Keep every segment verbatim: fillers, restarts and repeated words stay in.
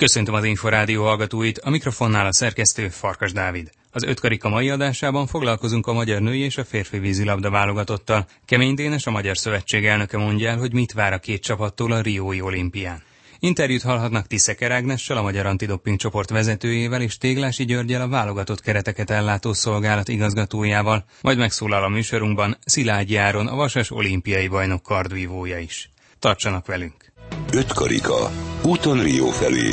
Köszöntöm az Inforádió hallgatóit, a mikrofonnál a szerkesztő Farkas Dávid. Az ötkarika mai adásában foglalkozunk a magyar női és a férfi vízilabda válogatottal. Kemény Dénes, a Magyar Szövetség elnöke mondja el, hogy mit vár a két csapattól a riói olimpián. Interjút hallhatnak Tiszeker Ágnessel, a Magyar Antidoping csoport vezetőjével, és Téglási Györggyel, a válogatott kereteket ellátó szolgálat igazgatójával, majd megszólal a műsorunkban Szilágyi Áron, a vasas olimpiai bajnok kardvívója is. Tartsanak velünk! Ötkarika. Úton Rio felé.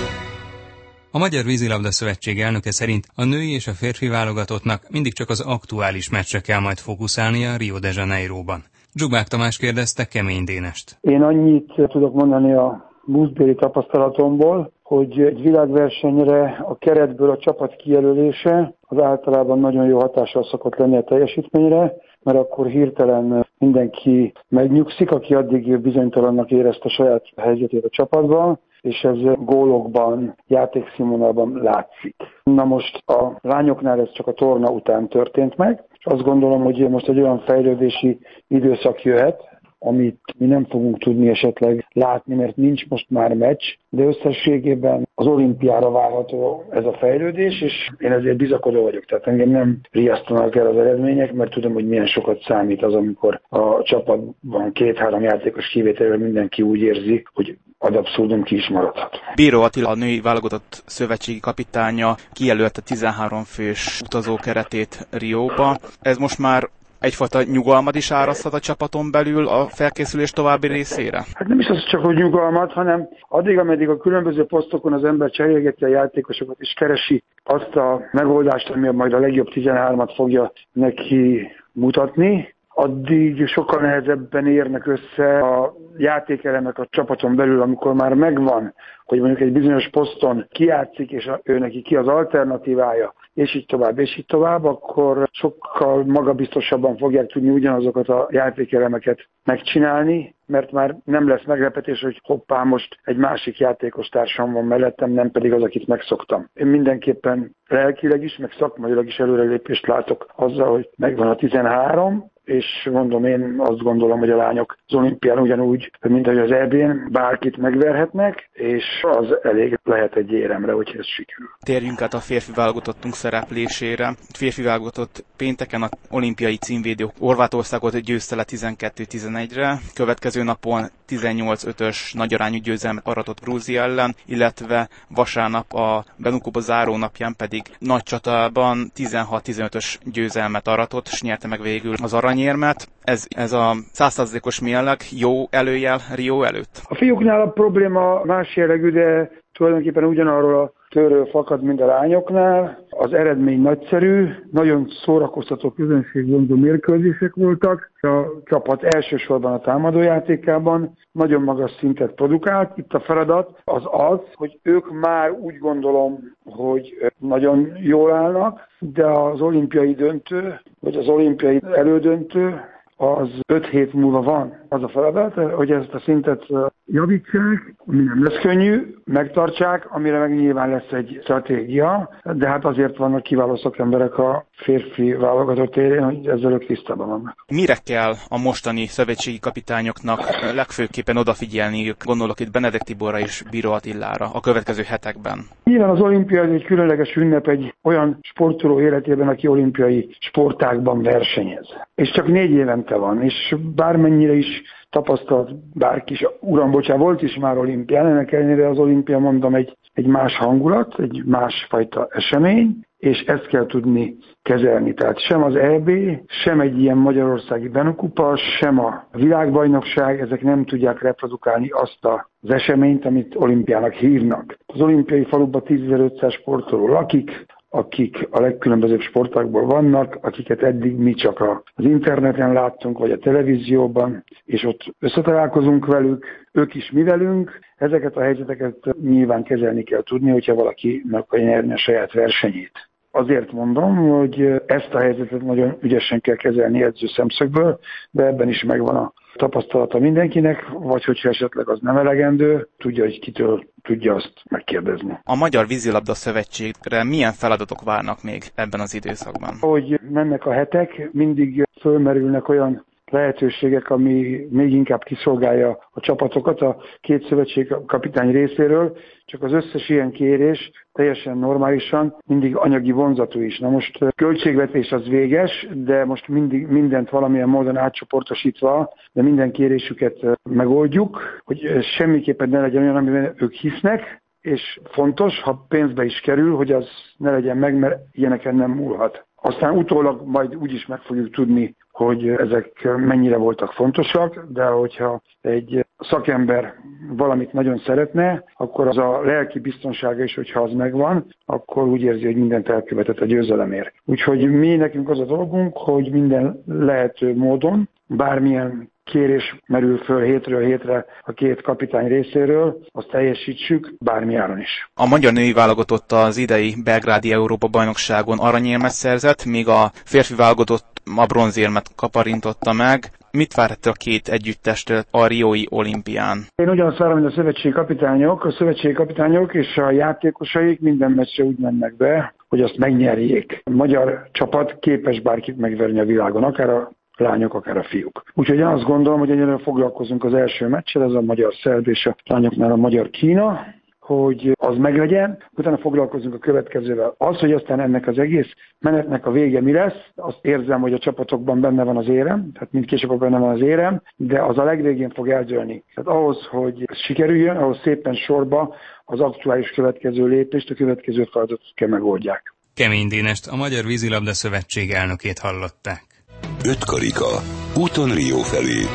A Magyar Vízilabda Szövetség elnöke szerint a női és a férfi válogatottnak mindig csak az aktuális meccsre kell majd fókuszálnia Rio de Janeiróban. Zsubák Tamás kérdezte Kemény Dénest. Én annyit tudok mondani a buszbéli tapasztalatomból, hogy egy világversenyre a keretből a csapat kijelölése az általában nagyon jó hatással szokott lenni a teljesítményre, mert akkor hirtelen mindenki megnyugszik, aki addig bizonytalannak érezte saját helyzetét a csapatban, és ez gólokban, játékszínvonalban látszik. Na most a lányoknál ez csak a torna után történt meg, és azt gondolom, hogy most egy olyan fejlődési időszak jöhet, amit mi nem fogunk tudni esetleg látni, mert nincs most már meccs, de összességében az olimpiára várható ez a fejlődés, és én ezért bizakodó vagyok. Tehát engem nem riasztanak el az eredmények, mert tudom, hogy milyen sokat számít az, amikor a csapatban két-három játékos kivételével mindenki úgy érzi, hogy ad abszurdum ki is maradhat. Bíró Attila, a női válogatott szövetségi kapitánya kijelölte tizenhárom fős utazókeretét Rióba. Ez most már egyfajta nyugalmat is áraszthat a csapaton belül a felkészülés további részére? Hát nem is az csak, hogy nyugalmat, hanem addig, ameddig a különböző posztokon az ember cserélgeti a játékosokat és keresi azt a megoldást, ami majd a legjobb tizenhármat fogja neki mutatni, addig sokkal nehezebben érnek össze a játékelemek a csapaton belül, amikor már megvan, hogy mondjuk egy bizonyos poszton kijátszik, és ő neki ki az alternatívája, és így tovább, és így tovább, akkor sokkal magabiztosabban fogják tudni ugyanazokat a játékelemeket megcsinálni, mert már nem lesz meglepetés, hogy hoppá, most egy másik játékos társam van mellettem, nem pedig az, akit megszoktam. Én mindenképpen lelkileg is, meg szakmailag is előrelépést látok azzal, hogy megvan a tizenhárom, és mondom, én azt gondolom, hogy a lányok az olimpián ugyanúgy, mint ahogy az é bén bárkit megverhetnek, és az elég lehet egy éremre, hogy ez sikerül. Térjünk át a férfi válogatottunk szereplésére. A férfi válogatott pénteken a olimpiai címvédő Horvátországot győzte le tizenkettő tizenegyre, következő napon tizennyolc ötös nagyarányú győzelmet aratott Grúzia ellen, illetve vasárnap a Benukuba záró napján pedig nagy csatában tizenhat tizenötös győzelmet aratott, és nyerte meg végül az aranyérmet. Ez, ez a száz százalékos mérleg jó előjel Rio előtt? A fiúknál a probléma más jellegű, de tulajdonképpen ugyanarról a tőről fakad, mint a lányoknál. Az eredmény nagyszerű, nagyon szórakoztató közönségvonzó mérkőzések voltak. A csapat elsősorban a támadójátékában nagyon magas szintet produkált. Itt a feladat az az, hogy ők már úgy gondolom, hogy nagyon jól állnak, de az olimpiai döntő, vagy az olimpiai elődöntő, az öt hét múlva van. Az a feladat, hogy ezt a szintet javítsák, ami nem lesz könnyű, megtartsák, amire meg nyilván lesz egy stratégia, de hát azért vannak kiváló szakemberek a férfi válogatott élén, hogy ezzel ők tisztában vannak. Mire kell a mostani szövetségi kapitányoknak legfőképpen odafigyelniük? Gondolok itt Benedek Tiborra és Bíró Attilára a következő hetekben. Nyilván az olimpia egy különleges ünnep egy olyan sportoló életében, aki olimpiai sportágban versenyez. És csak négy évente van, és bármennyire is tapasztalt bárki is, uram, bocsán, volt is már olimpián, ennek ellenére az olimpia, mondom, egy, egy más hangulat, egy másfajta esemény, és ezt kell tudni kezelni. Tehát sem az é bé, sem egy ilyen magyarországi Benukupa, sem a világbajnokság, ezek nem tudják reprodukálni azt az eseményt, amit olimpiának hívnak. Az olimpiai faluban tízezer-ötszáz sportoló lakik, akik a legkülönbözőbb sportágból vannak, akiket eddig mi csak az interneten láttunk, vagy a televízióban, és ott összetalálkozunk velük, ők is mi velünk. Ezeket a helyzeteket nyilván kezelni kell tudni, hogyha valaki meg akarja nyerni a saját versenyét. Azért mondom, hogy ezt a helyzetet nagyon ügyesen kell kezelni edző szemszögből, de ebben is megvan a tapasztalata mindenkinek, vagy hogyha esetleg az nem elegendő, tudja, hogy kitől tudja azt megkérdezni. A Magyar Vízilabda Szövetségre milyen feladatok várnak még ebben az időszakban? Ahogy mennek a hetek, mindig fölmerülnek olyan lehetőségek, ami még inkább kiszolgálja a csapatokat a két szövetségkapitány részéről, csak az összes ilyen kérés teljesen normálisan, mindig anyagi vonzatú is. Na most költségvetés az véges, de most mindig mindent valamilyen módon átcsoportosítva, de minden kérésüket megoldjuk, hogy semmiképpen ne legyen olyan, amiben ők hisznek, és fontos, ha pénzbe is kerül, hogy az ne legyen meg, mert ilyeneken nem múlhat. Aztán utólag majd úgyis meg fogjuk tudni, hogy ezek mennyire voltak fontosak, de hogyha egy szakember valamit nagyon szeretne, akkor az a lelki biztonsága is, hogyha az megvan, akkor úgy érzi, hogy mindent elkövetett a győzelemért. Úgyhogy mi nekünk az a dolgunk, hogy minden lehető módon, bármilyen kérés merül föl hétről hétre a két kapitány részéről, azt teljesítsük bármi áron is. A magyar női válogatott az idei belgrádi Európa-bajnokságon aranyérmet szerzett, míg a férfi válogatott a bronzérmet kaparintotta meg. Mit várhat a két együttestől a riói olimpián? Én ugyanazt várom, hogy a szövetségi kapitányok, a szövetségi kapitányok és a játékosaik minden meccsre úgy mennek be, hogy azt megnyerjék. A magyar csapat képes bárkit megverni a világon, akár a lányok, akár a fiúk. Úgyhogy én azt gondolom, hogy egyelőre foglalkozunk az első meccsel, ez a magyar-szerb és a lányoknál a magyar-Kína, hogy az meglegyen, utána foglalkozunk a következővel. Az, hogy aztán ennek az egész menetnek a vége mi lesz, azt érzem, hogy a csapatokban benne van az érem, tehát mindkét csapatban benne van az érem, de az a legvégén fog eldőlni. Tehát ahhoz, hogy ez sikerüljön, ahhoz szépen sorba az aktuális következő lépést, a következő feladatot kell megoldják. Kemény Dénest, a Magyar Vízilabda Szövetség elnökét hallották. Öt karika. Úton Rio felé.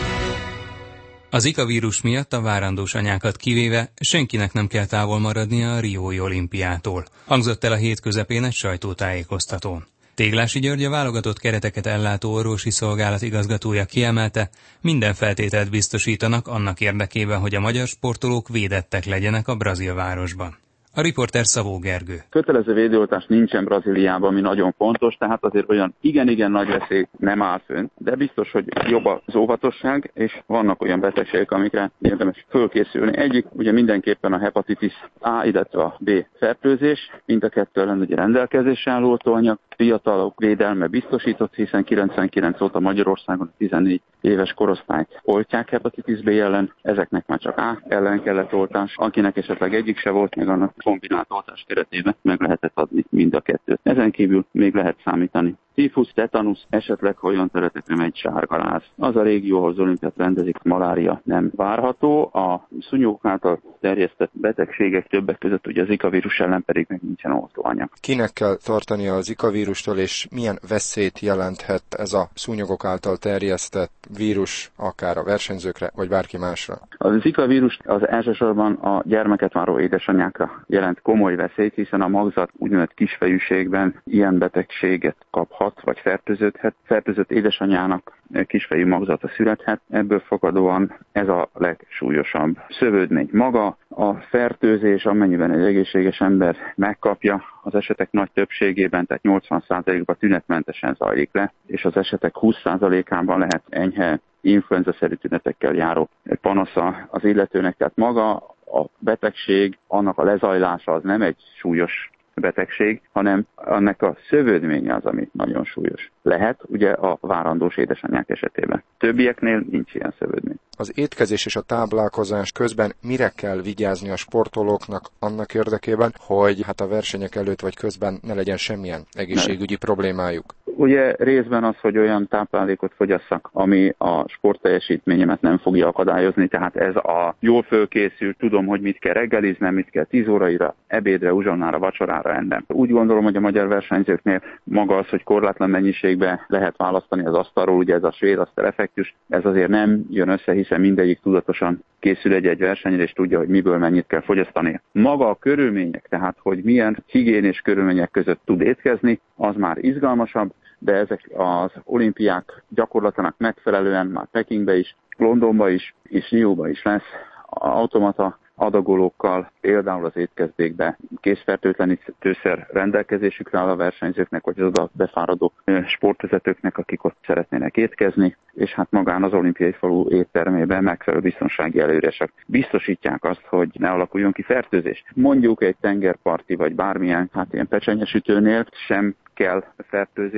Az Zika vírus miatt a várandós anyákat kivéve senkinek nem kell távol maradnia a riói olimpiától, hangzott el a hét közepén egy sajtótájékoztatón. Téglási György, a válogatott kereteket ellátó orvosi szolgálat igazgatója kiemelte, minden feltételt biztosítanak annak érdekében, hogy a magyar sportolók védettek legyenek a brazil városban. A riporter Szabó Gergő. Kötelező védőoltás nincsen Brazíliában, ami nagyon fontos, tehát azért olyan igen-igen nagy veszély nem áll fönn, de biztos, hogy jobb az óvatosság, és vannak olyan betegségek, amikre érdemes fölkészülni. Egyik ugye mindenképpen a hepatitis A, illetve a B fertőzés, mind a kettő ellen ugye rendelkezésre álló oltóanyag, fiatalok védelme biztosított, hiszen kilencvenkilenc óta Magyarországon tizennégy éves korosztályt oltják hepatitis B ellen, ezeknek már csak A ellen kellett oltás, akinek esetleg egyik se volt, meg annak kombinált oltás keretében meg lehetett adni mind a kettőt. Ezen kívül még lehet számítani tífusz, tetanusz, esetleg ha olyan területekre megy sárgaláz. Az a régió, ahol az olimpiát rendezik, malária nem várható. A szúnyogok által terjesztett betegségek többek között ugye az Zika vírus ellen pedig meg nincsen oltóanyag. Kinek kell tartania a Zika vírustól, és milyen veszélyt jelenthet ez a szúnyogok által terjesztett vírus akár a versenyzőkre, vagy bárki másra? A Zika vírus az elsősorban a gyermeket váró édesanyákra jelent komoly veszélyt, hiszen a magzat úgynevezett kisfejűségben ilyen betegséget kaphat, vagy fertőződhet. Fertőzött édesanyának kisfejű magzata születhet, ebből fakadóan ez a legsúlyosabb szövődmény. Maga a fertőzés, amennyiben egy egészséges ember megkapja, az esetek nagy többségében, tehát nyolcvan százalékban tünetmentesen zajlik le, és az esetek húsz százalékában lehet enyhe influenza-szerű tünetekkel járó panasza az illetőnek, tehát maga a betegség, annak a lezajlása az nem egy súlyos betegség, hanem annak a szövődménye az, ami nagyon súlyos. Lehet ugye a várandós édesanyák esetében. Többieknél nincs ilyen szövődmény. Az étkezés és a táplálkozás közben mire kell vigyázni a sportolóknak annak érdekében, hogy hát a versenyek előtt vagy közben ne legyen semmilyen egészségügyi ne. problémájuk? Ugye részben az, hogy olyan táplálékot fogyasszak, ami a sportteljesítményemet nem fogja akadályozni, tehát ez a jól fölkészült, tudom, hogy mit kell reggeliznem, mit kell tíz óraira, ebédre, uzsonnára, vacsorára ennem. Úgy gondolom, hogy a magyar versenyzőknél maga az, hogy korlátlan mennyiségben lehet választani az asztalról, ugye ez a svéd asztal effektus, ez azért nem jön össze, hiszen mindegyik tudatosan készül egy-egy versenyre, és tudja, hogy miből mennyit kell fogyasztani. Maga a körülmények, tehát hogy milyen higiénés körülmények között tud étkezni, az már izgalmasabb, de ezek az olimpiák gyakorlatának megfelelően már Pekingbe is, Londonba is, és Rióba is lesz automata adagolókkal, például az étkezdékbe készfertőtlenítőszer rendelkezésükre áll a versenyzőknek, vagy az oda befáradó sportvezetőknek, akik ott szeretnének étkezni, és hát magán az olimpiai falu éttermében megfelelő biztonsági előírások biztosítják azt, hogy ne alakuljon ki fertőzés. Mondjuk egy tengerparti vagy bármilyen, hát ilyen pecsenyesütőnél sem kell fertőzés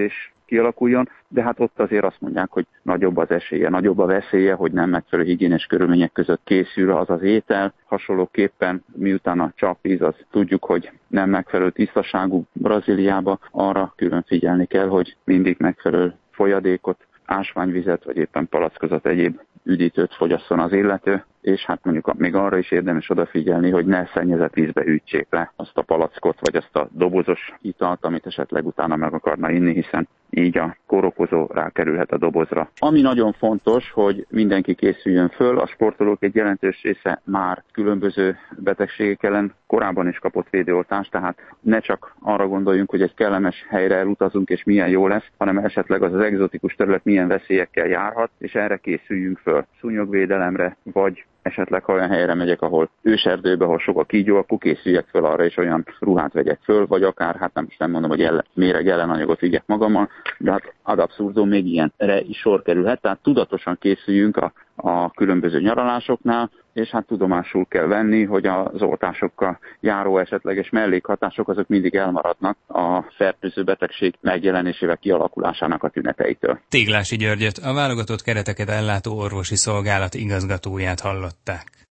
kialakuljon, de hát ott azért azt mondják, hogy nagyobb az esélye, nagyobb a veszélye, hogy nem megfelelő higiénes körülmények között készül az az étel. Hasonlóképpen miután a csapvíz, az tudjuk, hogy nem megfelelő tisztaságú Brazíliába, arra külön figyelni kell, hogy mindig megfelelő folyadékot, ásványvizet, vagy éppen palackozat, egyéb üdítőt fogyasszon az illető, és hát mondjuk még arra is érdemes odafigyelni, hogy ne szennyezett vízbe üntsék le azt a palackot, vagy azt a dobozos italt, amit esetleg utána meg akarna inni, hiszen így a kórokozó rákerülhet a dobozra. Ami nagyon fontos, hogy mindenki készüljön föl, a sportolók egy jelentős része már különböző betegségek ellen korábban is kapott védőoltást, tehát ne csak arra gondoljunk, hogy egy kellemes helyre elutazunk és milyen jó lesz, hanem esetleg az az egzotikus terület milyen veszélyekkel járhat, és erre készüljünk föl. Szúnyogvédelemre, vagy esetleg ha olyan helyre megyek, ahol őserdőbe, ahol sok a kígyó, akkor készüljek föl arra, és olyan ruhát vegyek föl, vagy akár, hát nem, nem mondom, hogy ellen, méreg ellenanyagot vigyek magammal, de hát ad abszurdum még ilyenre is sor kerülhet, tehát tudatosan készüljünk a, a különböző nyaralásoknál, és hát tudomásul kell venni, hogy az oltásokkal járó esetleges mellékhatások azok mindig elmaradnak a fertőző betegség megjelenésével kialakulásának a tüneteitől. Téglási Györgyöt, a válogatott kereteket ellátó orvosi szolgálat igazgatóját hallották.